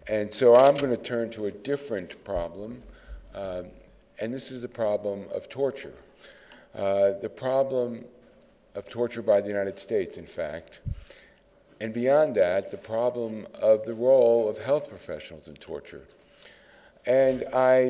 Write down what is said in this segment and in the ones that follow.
And so I'm going to turn to a different problem, uh, and this is the problem of torture. The problem of torture by the United States, in fact, and beyond that, the problem of the role of health professionals in torture. And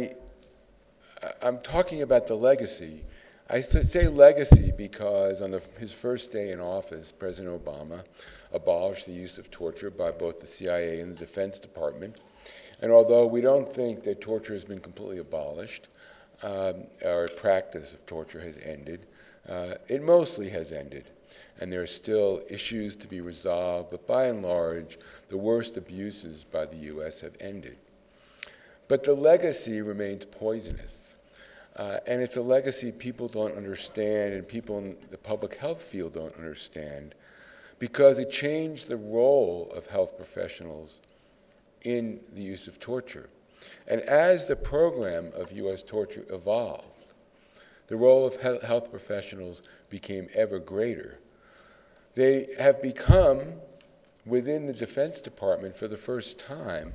I'm talking about the legacy. I say legacy because on his first day in office, President Obama abolished the use of torture by both the CIA and the Defense Department. And although we don't think that torture has been completely abolished, our practice of torture has ended, it mostly has ended. And there are still issues to be resolved, but by and large, the worst abuses by the U.S. have ended. But the legacy remains poisonous. And it's a legacy people don't understand and people in the public health field don't understand because it changed the role of health professionals in the use of torture. And as the program of U.S. torture evolved, the role of health professionals became ever greater. They have become, within the Defense Department for the first time,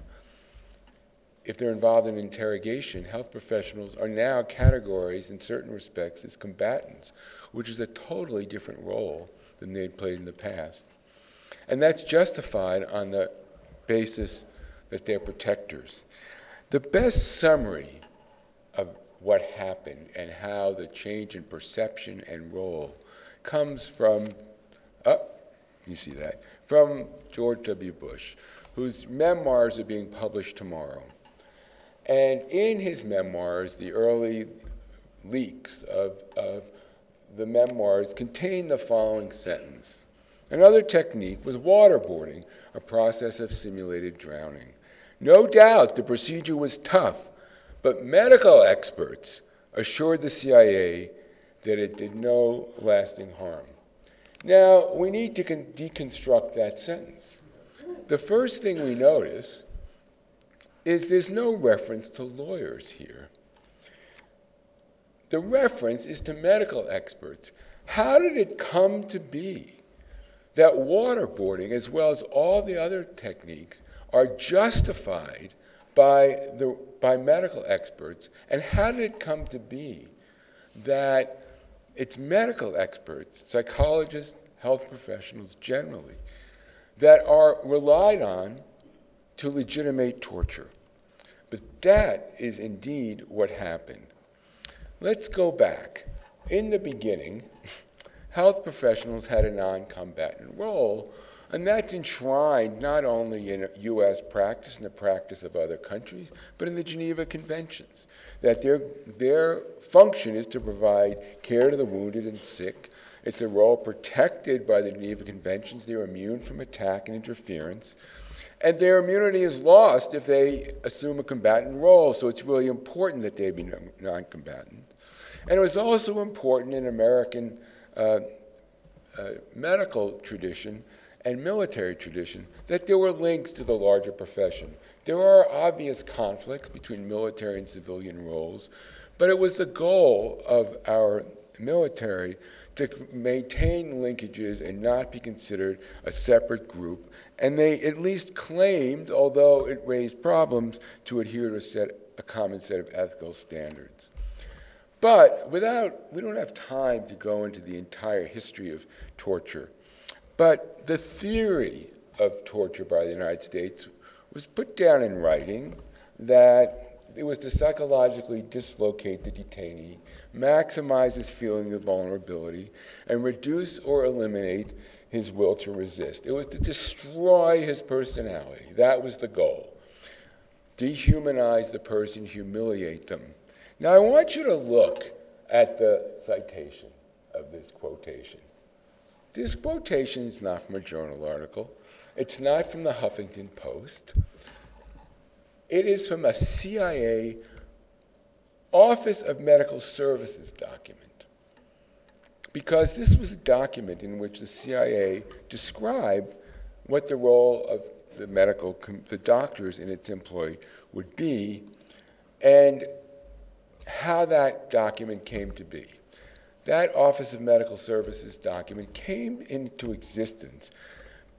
if they're involved in interrogation, health professionals are now categorized in certain respects as combatants, which is a totally different role than they'd played in the past. And that's justified on the basis that they're protectors. The best summary of what happened and how the change in perception and role comes from, you see that, from George W. Bush, whose memoirs are being published tomorrow. And in his memoirs, the early leaks of the memoirs contain the following sentence. Another technique was waterboarding, a process of simulated drowning. No doubt the procedure was tough, but medical experts assured the CIA that it did no lasting harm. Now, we need to deconstruct that sentence. The first thing we notice is there's no reference to lawyers here. The reference is to medical experts. How did it come to be that waterboarding, as well as all the other techniques, are justified by medical experts? And how did it come to be that it's medical experts, psychologists, health professionals generally, that are relied on to legitimate torture? But that is indeed what happened. Let's go back. In the beginning, health professionals had a non-combatant role, and that's enshrined not only in U.S. practice and the practice of other countries, but in the Geneva Conventions, that their function is to provide care to the wounded and sick. It's a role protected by the Geneva Conventions. They're immune from attack and interference. And their immunity is lost if they assume a combatant role, so it's really important that they be non-combatant. And it was also important in American medical tradition and military tradition that there were links to the larger profession. There are obvious conflicts between military and civilian roles, but it was the goal of our military to maintain linkages and not be considered a separate group. And they at least claimed, although it raised problems, to adhere to a common set of ethical standards. But we don't have time to go into the entire history of torture. But the theory of torture by the United States was put down in writing that it was to psychologically dislocate the detainee, maximize his feeling of vulnerability, and reduce or eliminate his will to resist. It was to destroy his personality. That was the goal. Dehumanize the person, humiliate them. Now I want you to look at the citation of this quotation. This quotation is not from a journal article. It's not from the Huffington Post. It is from a CIA Office of Medical Services document. Because this was a document in which the CIA described what the role of the doctors in its employ would be, and how that document came to be. That Office of Medical Services document came into existence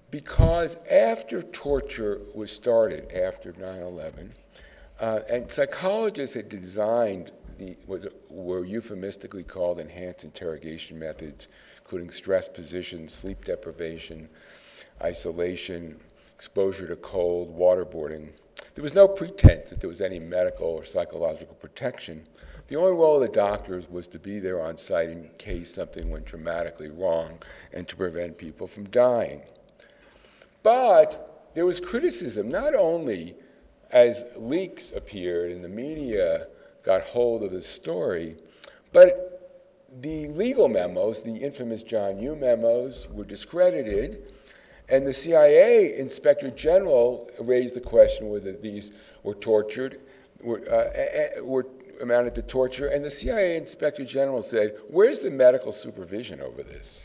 because after torture was started, after 9/11, and psychologists had designed what were euphemistically called enhanced interrogation methods, including stress positions, sleep deprivation, isolation, exposure to cold, waterboarding. There was no pretense that there was any medical or psychological protection. The only role of the doctors was to be there on site in case something went dramatically wrong and to prevent people from dying. But there was criticism, not only as leaks appeared and the media got hold of the story, but the legal memos, the infamous John Yoo memos, were discredited, and the CIA Inspector General raised the question whether these were tortured, were amounted to torture, and the CIA Inspector General said, "Where's the medical supervision over this?"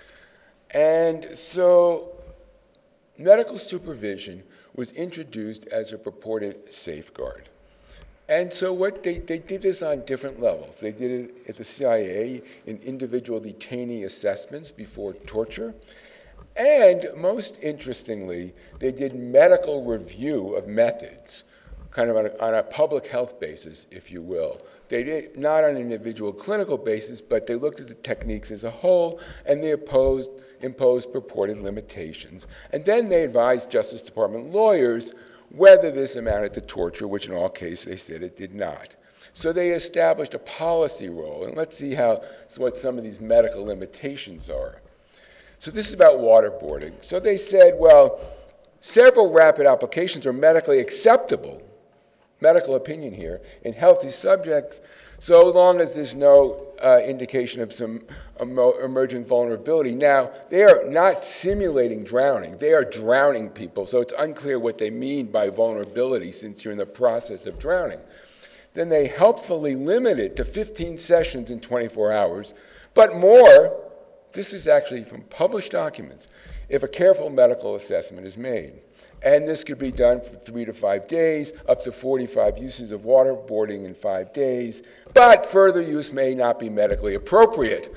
And so medical supervision was introduced as a purported safeguard. And so what they did this on different levels. They did it at the CIA in individual detainee assessments before torture. And most interestingly, they did medical review of methods, kind of on a public health basis, if you will. They did not on an individual clinical basis, but they looked at the techniques as a whole, and they imposed purported limitations. And then they advised Justice Department lawyers whether this amounted to torture, which in all cases they said it did not. So they established a policy role, and let's see what some of these medical limitations are. So this is about waterboarding. So they said, well, several rapid applications are medically acceptable, medical opinion here, in healthy subjects, so long as there's no indication of some emergent vulnerability. Now, they are not simulating drowning. They are drowning people, so it's unclear what they mean by vulnerability since you're in the process of drowning. Then they helpfully limit it to 15 sessions in 24 hours, but more, this is actually from published documents, if a careful medical assessment is made. And this could be done for 3 to 5 days, up to 45 uses of waterboarding in 5 days, but further use may not be medically appropriate.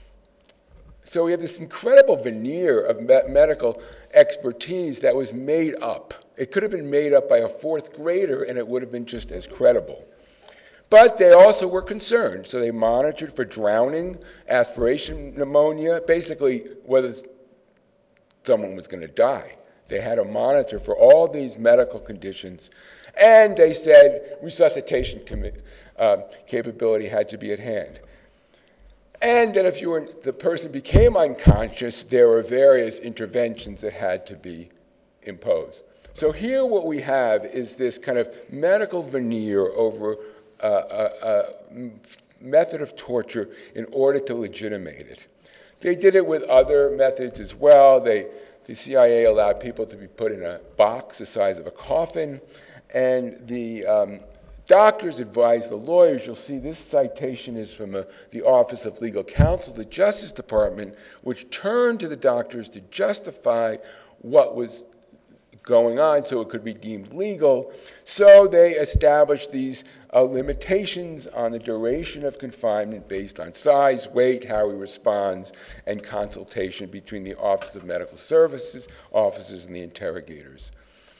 So we have this incredible veneer of medical expertise that was made up. It could have been made up by a fourth grader and it would have been just as credible. But they also were concerned, so they monitored for drowning, aspiration pneumonia, basically whether someone was going to die. They had a monitor for all these medical conditions, and they said resuscitation capability had to be at hand. And that if the person became unconscious, there were various interventions that had to be imposed. So here what we have is this kind of medical veneer over a method of torture in order to legitimate it. They did it with other methods as well. The CIA allowed people to be put in a box the size of a coffin, and the doctors advised the lawyers. You'll see this citation is from the Office of Legal Counsel, the Justice Department, which turned to the doctors to justify what was going on so it could be deemed legal. So they established these limitations on the duration of confinement based on size, weight, how he responds, and consultation between the Office of Medical Services, officers, and the interrogators.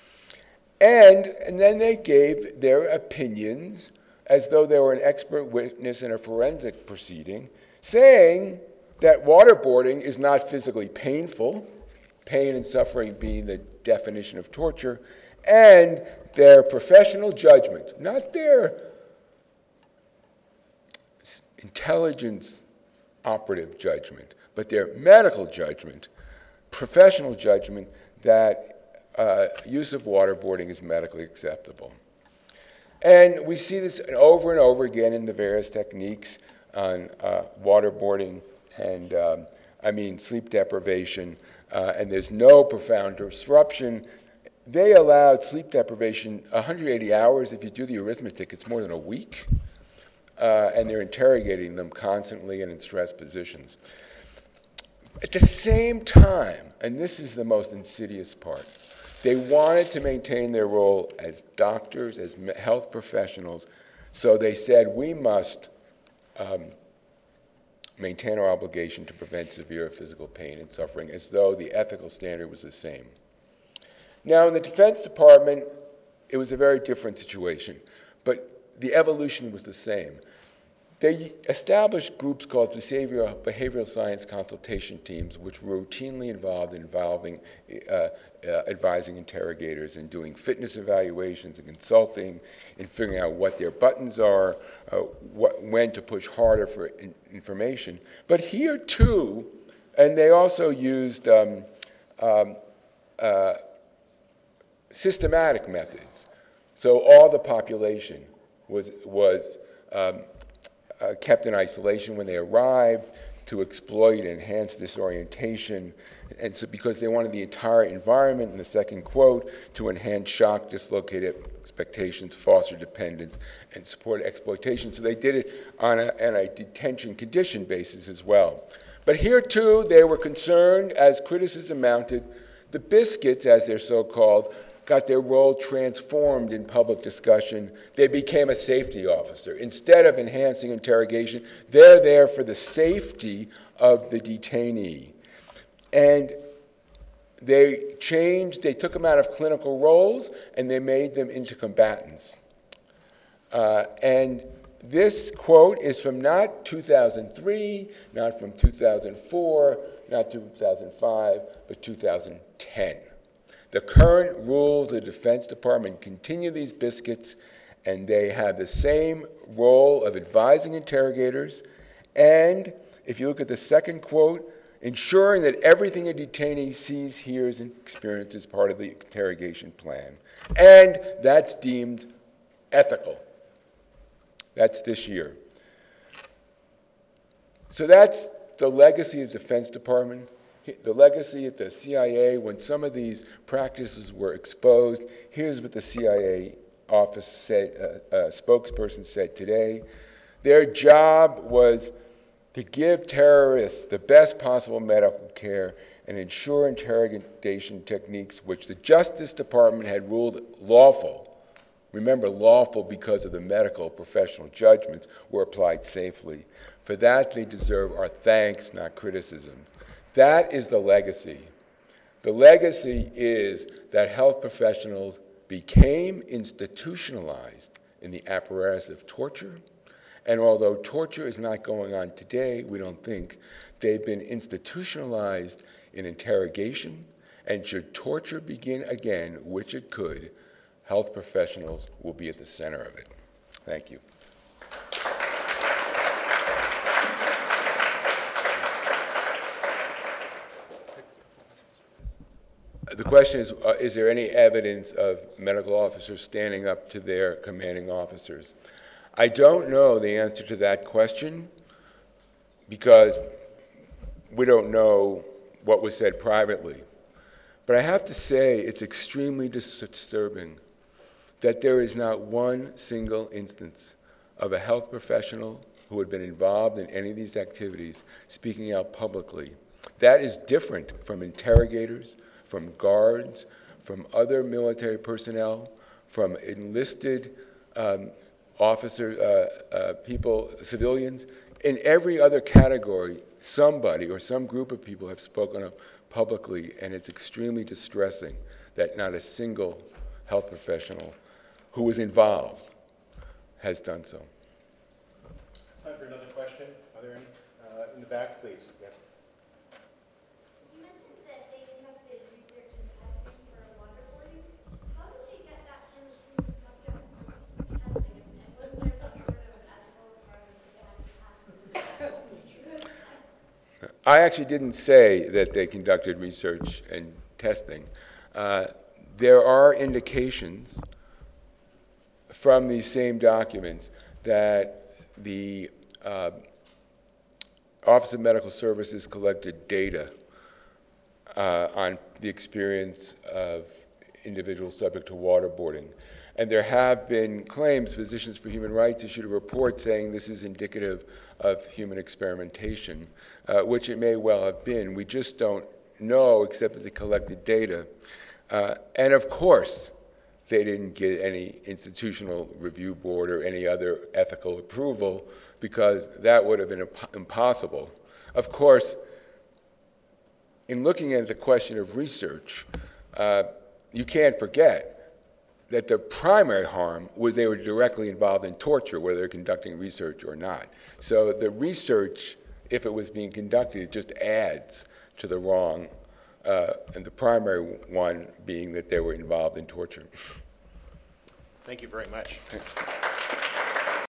And then they gave their opinions as though they were an expert witness in a forensic proceeding, saying that waterboarding is not physically painful, pain and suffering being the definition of torture, and their professional judgment, not their intelligence operative judgment, but their medical judgment, professional judgment that use of waterboarding is medically acceptable. And we see this over and over again in the various techniques on waterboarding and sleep deprivation, and there's no profound disruption. They allowed sleep deprivation 180 hours. If you do the arithmetic, it's more than a week. And they're interrogating them constantly and in stress positions. At the same time, and this is the most insidious part, they wanted to maintain their role as doctors, as health professionals, so they said we must maintain our obligation to prevent severe physical pain and suffering, as though the ethical standard was the same. Now, in the Defense Department, it was a very different situation, but the evolution was the same. They established groups called behavioral science consultation teams, which were routinely involved in advising interrogators and doing fitness evaluations and consulting and figuring out what their buttons are, when to push harder for information. But here, too, and they also used systematic methods. So all the population was kept in isolation when they arrived to exploit and enhance disorientation, and so because they wanted the entire environment, in the second quote, to enhance shock, dislocated expectations, foster dependence, and support exploitation. So they did it on a detention condition basis as well. But here, too, they were concerned, as criticism mounted, the biscuits, as they're so-called, got their role transformed in public discussion. They became a safety officer. Instead of enhancing interrogation, they're there for the safety of the detainee. And they took them out of clinical roles, and they made them into combatants. And this quote is from not 2003, not from 2004, not 2005, but 2010. The current rules of the Defense Department continue these biscuits, and they have the same role of advising interrogators, and if you look at the second quote, ensuring that everything a detainee sees, hears, and experiences is part of the interrogation plan. And that's deemed ethical. That's this year. So that's the legacy of the Defense Department. The legacy at the CIA, when some of these practices were exposed, here's what the CIA office said, spokesperson said today. Their job was to give terrorists the best possible medical care and ensure interrogation techniques which the Justice Department had ruled lawful. Remember, lawful because of the medical professional judgments were applied safely. For that, they deserve our thanks, not criticism. That is the legacy. The legacy is that health professionals became institutionalized in the apparatus of torture, and although torture is not going on today, we don't think, they've been institutionalized in interrogation, and should torture begin again, which it could, health professionals will be at the center of it. Thank you. The question is there any evidence of medical officers standing up to their commanding officers? I don't know the answer to that question because we don't know what was said privately. But I have to say it's extremely disturbing that there is not one single instance of a health professional who had been involved in any of these activities speaking out publicly. That is different from interrogators, from guards, from other military personnel, from enlisted officers, people, civilians. In every other category, somebody or some group of people have spoken up publicly, and it's extremely distressing that not a single health professional who was involved has done so. Time for another question. Are there any? In the back, please. Yeah. You mentioned that they conducted research and testing for waterboarding. How did they get that kind of human subject testing? And was there some sort of ethical requirement that they had to pass? I actually didn't say that they conducted research and testing. There are indications from these same documents that the Office of Medical Services collected data on the experience of individuals subject to waterboarding. And there have been claims, Physicians for Human Rights issued a report saying this is indicative of human experimentation, which it may well have been. We just don't know, except that they collected data. And of course, they didn't get any institutional review board or any other ethical approval, because that would have been impossible. Of course, in looking at the question of research, you can't forget that the primary harm was they were directly involved in torture, whether they're conducting research or not. So the research, if it was being conducted, it just adds to the wrong, and the primary one being that they were involved in torture. Thank you very much.